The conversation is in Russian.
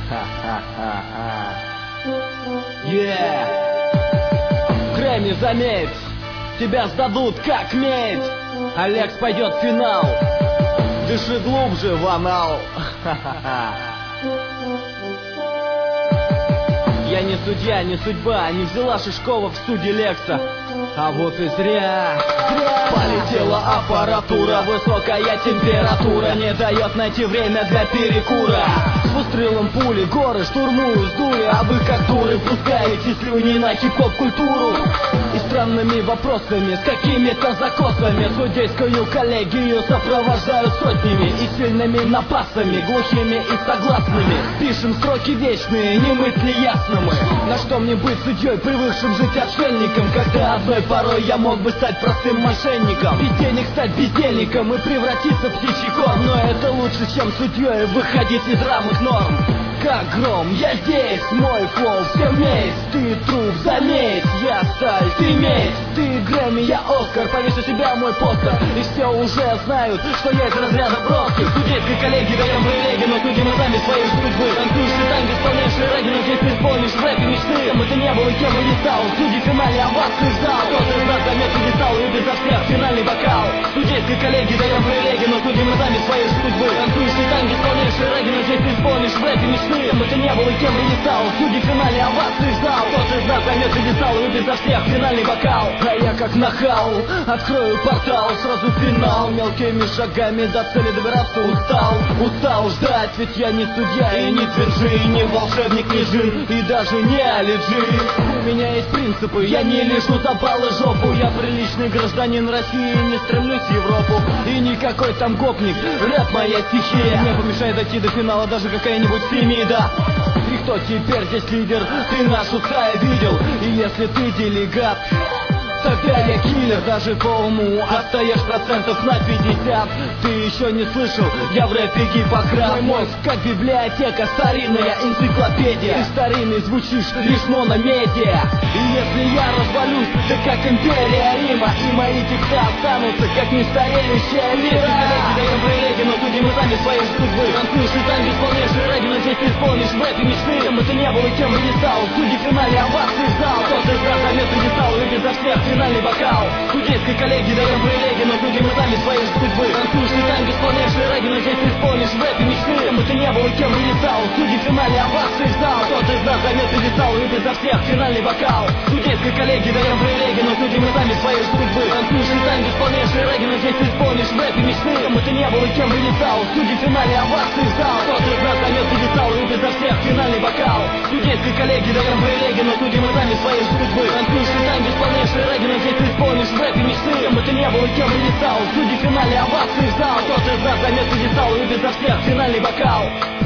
Грэмми, заметь, тебя сдадут как медь. Алекс пойдет в финал. Дыши глубже в анал. Я не судья, не судьба, не взяла Шишкова в суде Лекса. А вот и зря. Полетела аппаратура, высокая температура не дает найти время для перекура. С выстрелом пули горы штурмую сдули, а вы как дуры пускаете слюни на хип-хоп-культуру. И странными вопросами, с какими-то закосами судейскую коллегию сопровождают сотнями и сильными напасами, глухими и согласными. Пишем строки вечные, не мысли ясны мы. На что мне быть судьей, привыкшим жить отшельником, когда одной порой я мог бы стать простым мошенником. Без денег стать бездельником и превратиться в птичий корм. Но это лучше, чем судьей выходить из рамок норм. Как гром, я здесь, мой флоу все месть. Ты труп, заметь, я сталь, ты медь. Ты Грэмми, я Оскар, повешу себя мой постер. И все уже знают, что я из разряда броских. Судейской коллеги даем привилегии, но судим мы сами своей судьбы. Танцуешь танго, исполняешь раги, но здесь ты исполнишь в рэпе мечты. Кем бы ты не был и кем бы не стал, судьи в финале овации ждал. Кто-то из нас займет пьедестал и без всех финальный бокал. Судейской коллеги даем привилегии, но судим мы сами своей судьбы. Танцуешь танго, исполняешь раги, но здесь ты исполнишь в рэпе мечты. Кем бы ты не был и кем бы не стал, судьи в финале овации ждал. Кто-то из нас займет пьедестал и без всех финальный бокал. А я как нахал, открою портал, сразу финал. Мелкими шагами до цели добираться устал ждать, ведь я не судья и не твинджи, и не волшебник, не джин, и даже не алиджи. У меня есть принципы, я не лишу за баллы жопу. Я приличный гражданин России, не стремлюсь в Европу. И никакой там гопник, рэп моя стихия. Не помешает дойти до финала даже какая-нибудь Фемида. И кто теперь здесь лидер? Ты нашу стаю видел. И если ты делегат, тогда я киллер, даже по уму отстаешь процентов на 50. Ты еще не слышал, я в рэпе гиппократ. Мой мозг как библиотека, старинная энциклопедия. Ты старинный звучишь лишь мономедиа. И если я развалюсь, ты как империя Рима, и мои тексты останутся как нестареющая лира. Даем привилегии, но судим мы сами своей судьбы. Танцуешь и танго, исполняешь рэги, но здесь ты исполнишь в рэпе мечты. Кем бы ты не был и кем бы не стал, судьи в финале овации ждал. Кто-то из нас займет пьедестал и безо всех финальный бокал. Судейской коллеги даем привилегии, но судим мы сами своей судьбы. Танцуешь и танго, исполняешь рэги, но здесь ты исполнишь в рэпе мечты. Кем бы ты не был и кем бы не стал, судьи в финале овации ждал. Кто-то из нас займет пьедестал и безо всех финальный бокал. Судейской коллеги даем привилегии, но судим мы сами своей судьбы. Танцуешь и танго, исполняешь рэги, но здесь ты исполнишь в рэпе мечты. Кем бы ты не был и кем бы не стал, судьи в финале овации ждал. Кто-то из нас займет пьедестал и безо всех финальный бокал. Судейской коллеги даем привилегии, но судим мы сами своей судьбы. Танцуешь и танго, исполняешь рэги, но здесь ты исполнишь в рэпе мечты. Кем бы ты не был и кем бы не стал, судьи в финале овации ждал. Кто-то из нас займет пьедестал и безо всех финальный бокал.